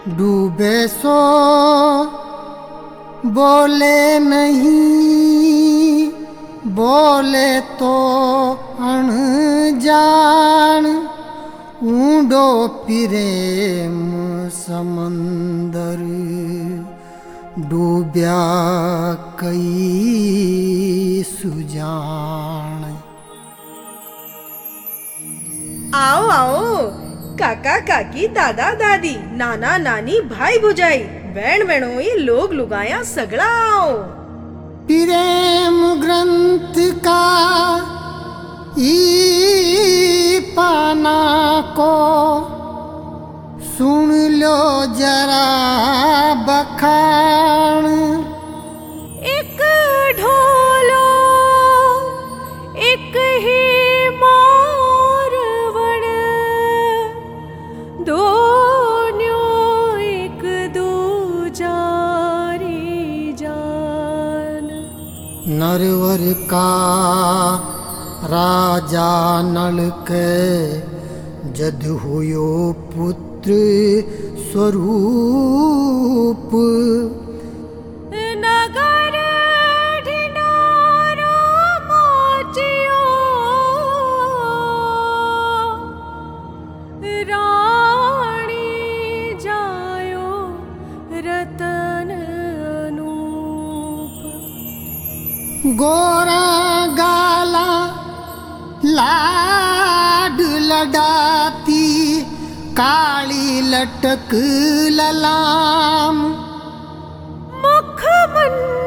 डूबे सो बोले नहीं, बोले तो अनजान। ऊंडो प्रेम समंदर डूब्या कई सुजान। आओ आओ काका काकी दादा दादी नाना नानी भाई भुजाई बहन बहनोई लोग लुगाया सगड़ा आओ। प्रेम ग्रंथ का ई पाना को सुन लो जरा बखान। एक ढोलो एक ही मारवण, दोन्यों एक दूजारी जान। नरवर का राजा नल के जद हुयो पुत्र स्वरूप। नगर ढिंढोरो मोचियो, रानी जायो रतन अनूप। गोरा गाला लाड लडाती, काली लटक ललाम। मुख मन